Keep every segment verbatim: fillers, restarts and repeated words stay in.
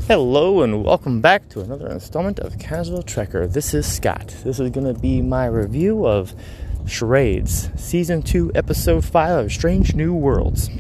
Hello and welcome back to another installment of Casual Trekker. This is Scott. This is going to be my review of Charades, Season two, Episode five of Strange New Worlds.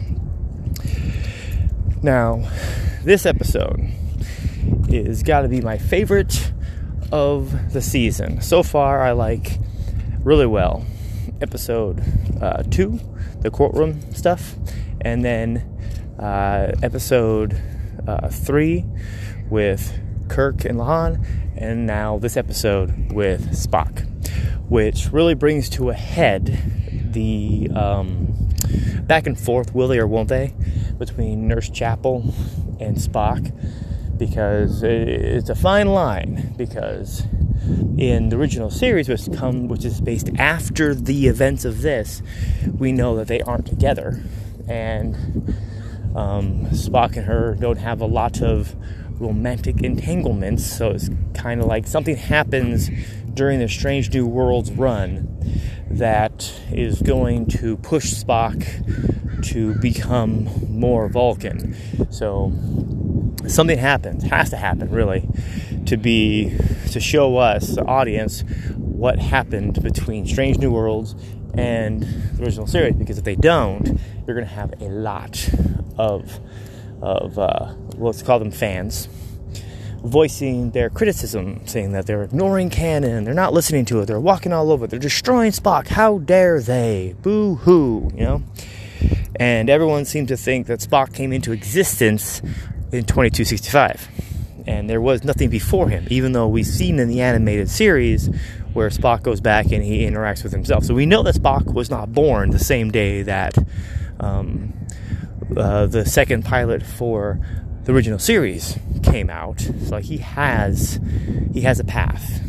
Now, this episode is got to be my favorite of the season. So far, I like really well Episode uh, two, the courtroom stuff, and then uh, Episode uh, three with Kirk and Lahan, and now this episode with Spock, which really brings to a head the um, back and forth, will they or won't they, between Nurse Chapel and Spock, because it's a fine line, because in the original series, which come which is based after the events of this, we know that they aren't together, and um, Spock and her don't have a lot of romantic entanglements, so it's kind of like something happens during the Strange New Worlds run that is going to push Spock to become more Vulcan. So something happens, has to happen really, to be to show us, the audience, what happened between Strange New Worlds and the original series, because if they don't, you're going to have a lot of of uh, let's call them fans voicing their criticism, saying that they're ignoring canon, they're not listening to it, they're walking all over it, they're destroying Spock, how dare they, boo-hoo, you know. And everyone seemed to think that Spock came into existence in twenty-two sixty-five, and there was nothing before him, even though we've seen in the animated series where Spock goes back and he interacts with himself. So we know that Spock was not born the same day that um, uh, the second pilot for the original series came out. So like, he has he has a path.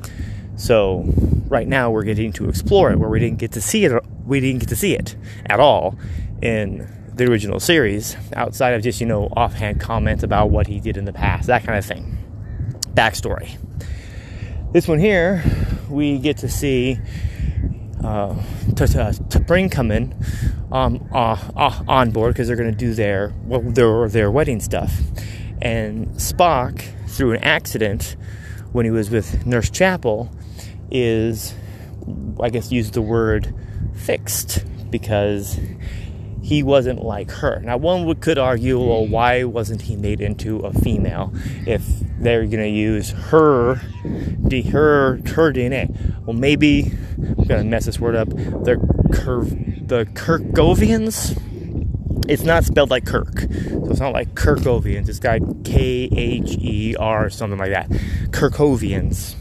So right now we're getting to explore it, where we didn't get to see it. We didn't get to see it at all in the original series, outside of just, you know, offhand comments about what he did in the past, that kind of thing. Backstory. This one here, we get to see uh, T'Pring come in um, uh, uh, on board, because they're going to do their, well, their their wedding stuff. And Spock, through an accident, when he was with Nurse Chapel, is, I guess, use the word fixed, because he wasn't like her. Now, one would, could argue, well, why wasn't he made into a female if they're going to use her, the, her, her D N A? Well, maybe, I'm going to mess this word up, the, Cur- the Kirkovians? It's not spelled like Kirk, so it's not like Kirkovians. It's got K H E R, something like that. Kirkovians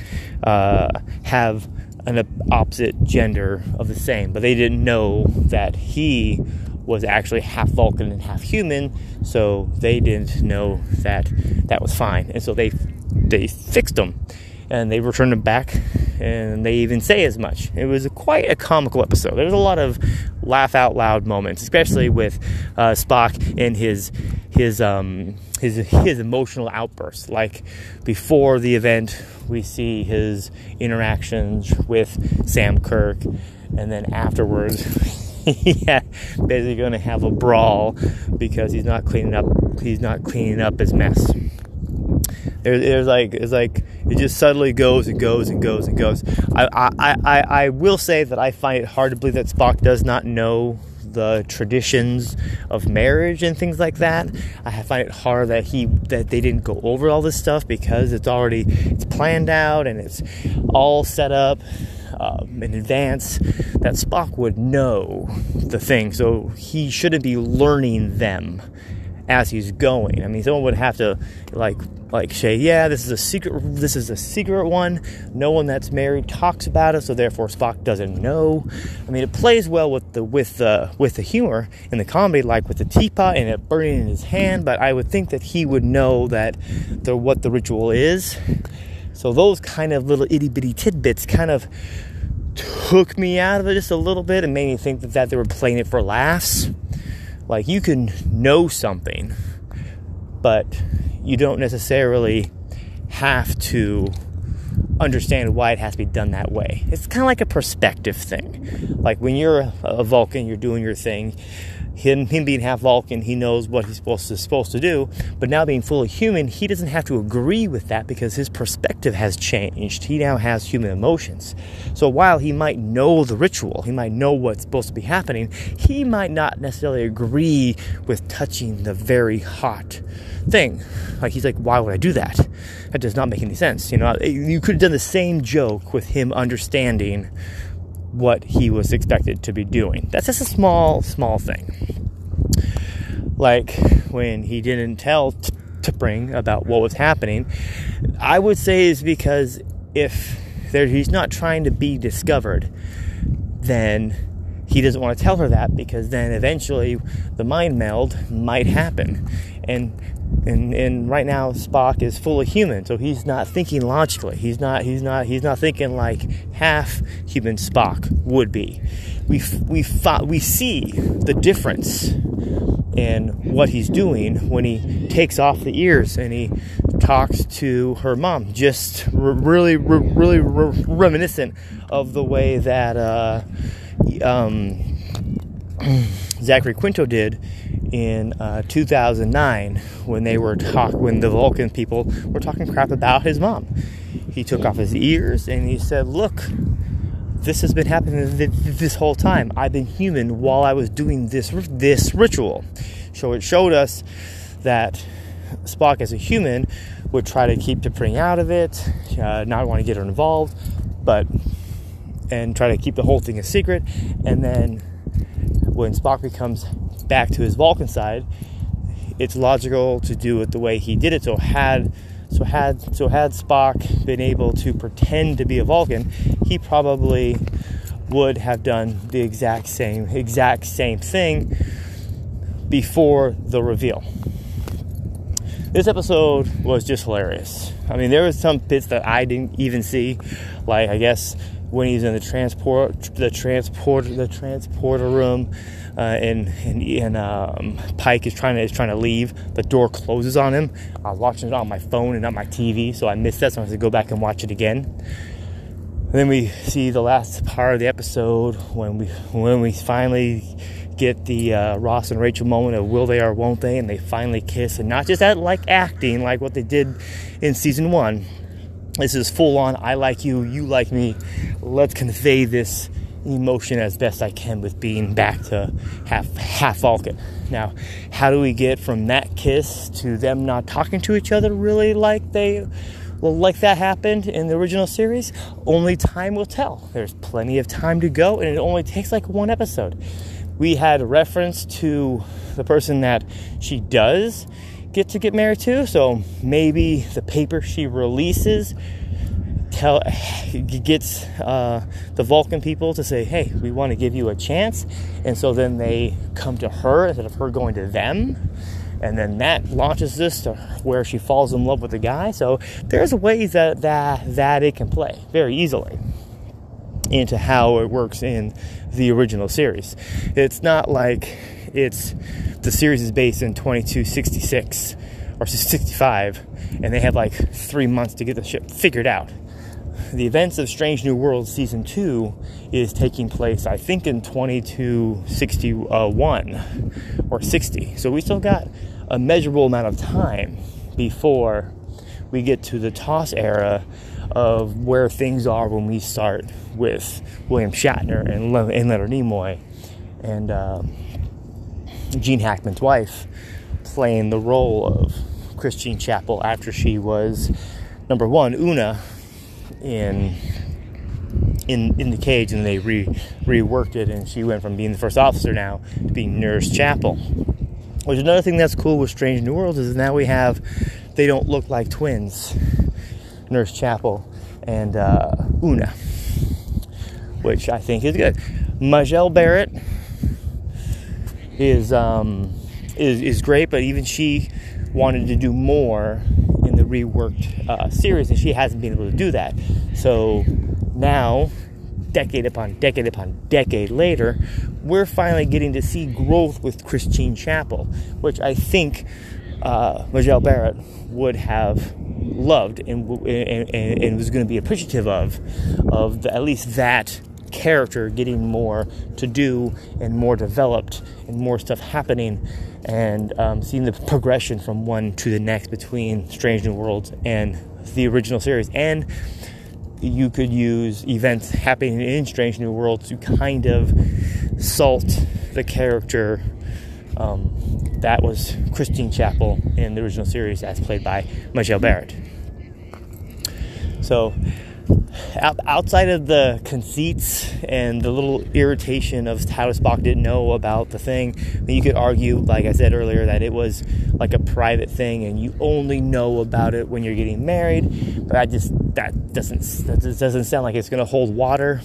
uh, have an opposite gender of the same, but they didn't know that he was actually half Vulcan and half human, so they didn't know that that was fine, and so they they fixed him, and they returned him back, and they even say as much. It was a, quite a comical episode. There's a lot of laugh out loud moments, especially with uh, Spock and his his um his his emotional outbursts. Like before the event, we see his interactions with Sam Kirk, and then afterwards, yeah, basically going to have a brawl because he's not cleaning up. He's not cleaning up his mess. There's, there's like it's like it just suddenly goes and goes and goes and goes. I, I I I will say that I find it hard to believe that Spock does not know the traditions of marriage and things like that. I find it hard that he that they didn't go over all this stuff, because it's already it's planned out and it's all set up um, in advance, that Spock would know the thing, so he shouldn't be learning them as he's going. I mean, someone would have to like like say, yeah, this is a secret this is a secret one, no one that's married talks about it, so therefore Spock doesn't know. I mean, it plays well with the with the with the humor in the comedy, like with the teapot and it burning in his hand, but I would think that he would know that the what the ritual is. So those kind of little itty-bitty tidbits kind of took me out of it just a little bit and made me think that, that they were playing it for laughs. Like, you can know something, but you don't necessarily have to understand why it has to be done that way. It's kind of like a perspective thing. Like when you're a Vulcan, you're doing your thing, Him, him being half Vulcan, he knows what he's supposed to, supposed to do. But now being fully human, he doesn't have to agree with that because his perspective has changed. He now has human emotions. So while he might know the ritual, he might know what's supposed to be happening, he might not necessarily agree with touching the very hot thing. Like, he's like, why would I do that? That does not make any sense. You know, you could have done the same joke with him understanding what he was expected to be doing. That's just a small, small thing. Like when he didn't tell T- T'Pring about what was happening, I would say is because if there, he's not trying to be discovered, then he doesn't want to tell her that, because then eventually the mind meld might happen. And And and right now Spock is fully human, so he's not thinking logically. He's not he's not he's not thinking like half human Spock would be. We we we see the difference in what he's doing when he takes off the ears and he talks to her mom. Just re- really re- really re- reminiscent of the way that uh, um, Zachary Quinto did in uh, two thousand nine when they were talk when the Vulcan people were talking crap about his mom. He took off his ears and he said, "Look, this has been happening th- this whole time. I've been human while I was doing this this ritual." So it showed us that Spock, as a human, would try to keep T'Pring out of it, uh, not want to get her involved, but and try to keep the whole thing a secret. And then when Spock becomes back to his Vulcan side, it's logical to do it the way he did it. So had so had so had Spock been able to pretend to be a Vulcan, he probably would have done the exact same exact same thing before the reveal. This episode was just hilarious. I mean, there was some bits that I didn't even see, like I guess when he's in the transport, the transport, the transporter room, uh, and and, and um, Pike is trying to is trying to leave. The door closes on him. I was watching it on my phone and not my T V, so I missed that. So I have to go back and watch it again. And then we see the last part of the episode when we when we finally get the uh, Ross and Rachel moment of will they or won't they, and they finally kiss, and not just that like acting like what they did in season one. This is full on, I like you, you like me. Let's convey this emotion as best I can with being back to half half Vulcan. Now, how do we get from that kiss to them not talking to each other really like they well like that happened in the original series? Only time will tell. There's plenty of time to go, and it only takes like one episode. We had a reference to the person that she does get to get married to, so maybe the paper she releases tell gets uh, the Vulcan people to say, hey, we want to give you a chance, and so then they come to her instead of her going to them, and then that launches this to where she falls in love with the guy. So there's ways that that, that it can play very easily into how it works in the original series. It's not like it's the series is based in twenty-two sixty-six or sixty-five and they have like three months to get the shit figured out. The events of Strange New Worlds season two is taking place, I think, in twenty-two sixty-one or sixty. So we still got a measurable amount of time before we get to the TOS era of where things are when we start with William Shatner and, Le- and Leonard Nimoy and um, Gene Hackman's wife playing the role of Christine Chapel after she was, number one, Una in in in the cage, and they re reworked it, and she went from being the first officer now to being Nurse Chapel. Which is another thing that's cool with Strange New Worlds is now we have, they don't look like twins, Nurse Chapel and uh, Una, which I think is good. Majel Barrett is um is is great, but even she wanted to do more in the reworked uh, series, and she hasn't been able to do that. So now, decade upon decade upon decade later, we're finally getting to see growth with Christine Chapel, which I think uh, Majel Barrett would have loved and and, and was going to be appreciative of, of the, at least that character getting more to do and more developed and more stuff happening, and um, seeing the progression from one to the next between Strange New Worlds and the original series. And you could use events happening in Strange New Worlds to kind of salt the character um, that was Christine Chapel in the original series, as played by Majel Barrett. So outside of the conceits and the little irritation of how Spock didn't know about the thing, you could argue, like I said earlier, that it was like a private thing and you only know about it when you're getting married. But I just that doesn't that just doesn't sound like it's going to hold water.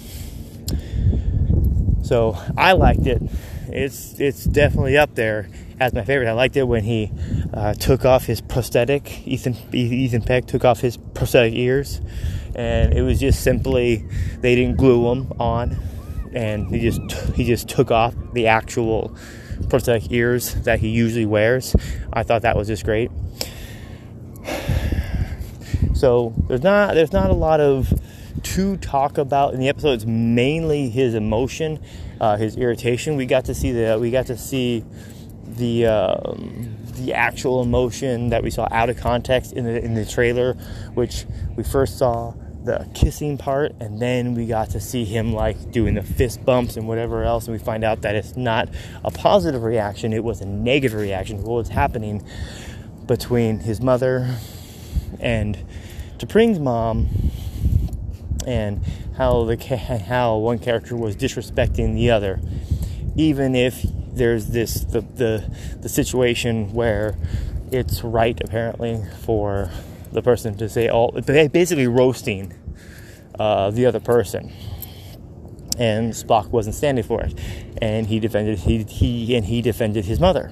So I liked it. It's it's definitely up there as my favorite. I liked it when he uh, took off his prosthetic. Ethan Ethan Peck took off his prosthetic ears. And it was just simply, they didn't glue them on, and he just he just took off the actual prosthetic ears that he usually wears. I thought that was just great. So there's not there's not a lot of to talk about in the episode. It's mainly his emotion, uh, his irritation. We got to see the we got to see the um, the actual emotion that we saw out of context in the in the trailer, which we first saw the kissing part, and then we got to see him like doing the fist bumps and whatever else, and we find out that it's not a positive reaction, it was a negative reaction to what was happening between his mother and T'Pring's mom, and how the how one character was disrespecting the other, even if there's this the the, the situation where it's right apparently for the person to say all, basically roasting uh, the other person, and Spock wasn't standing for it, and he defended he he and he defended his mother.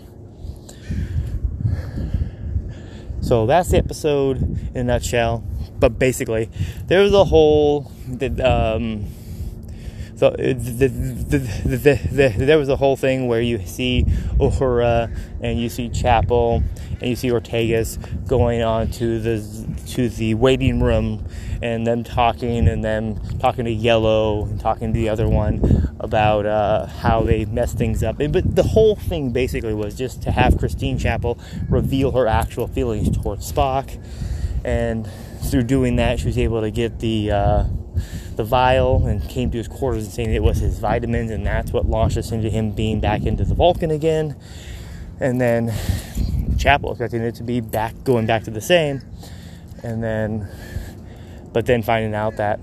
So that's the episode in a nutshell. But basically, there was a whole the, um, the, the, the, the, the, the there was a whole thing where you see Uhura and you see Chapel and you see Ortegas going on to the to the waiting room, and them talking and them talking to Yellow and talking to the other one about uh, how they mess things up. But the whole thing basically was just to have Christine Chapel reveal her actual feelings towards Spock, and through doing that, she was able to get the uh, the vial and came to his quarters and saying it was his vitamins, and that's what launched us into him being back into the Vulcan again. And then Chapel expecting it to be back, going back to the same, and then, but then finding out that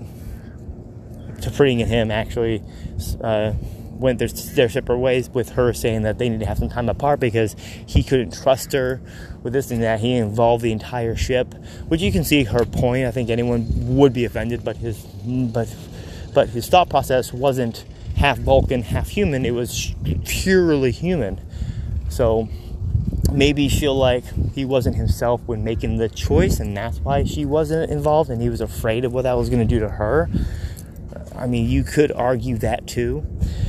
T'Pring and him actually uh, went their, their separate ways, with her saying that they need to have some time apart because he couldn't trust her with this and that. He involved the entire ship, which you can see her point. I think anyone would be offended, but his but but his thought process wasn't half Vulcan, half human. It was purely human. So maybe she'll like he wasn't himself when making the choice, and that's why she wasn't involved, and he was afraid of what that was going to do to her. I mean, you could argue that too.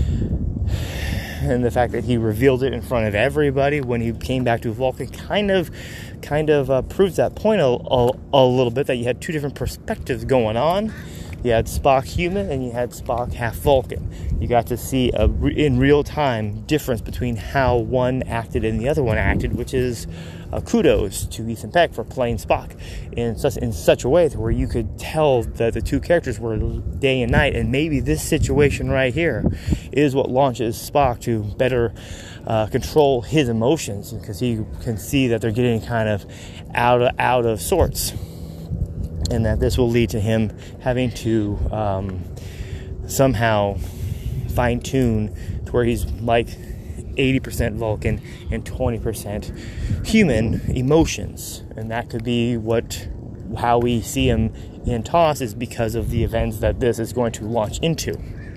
And the fact that he revealed it in front of everybody when he came back to Vulcan kind of kind of uh, proves that point a, a, a little bit, that you had two different perspectives going on. You had Spock human and you had Spock half Vulcan. You got to see a re- in real time difference between how one acted and the other one acted, which is uh, kudos to Ethan Peck for playing Spock in such in such a way to where you could tell that the two characters were day and night. And maybe this situation right here is what launches Spock to better uh, control his emotions, because he can see that they're getting kind of out of, out of sorts. And that this will lead to him having to um, somehow fine-tune to where he's like eighty percent Vulcan and twenty percent human emotions. And that could be what how we see him in T O S, is because of the events that this is going to launch into.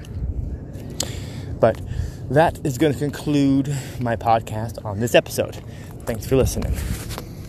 But that is going to conclude my podcast on this episode. Thanks for listening.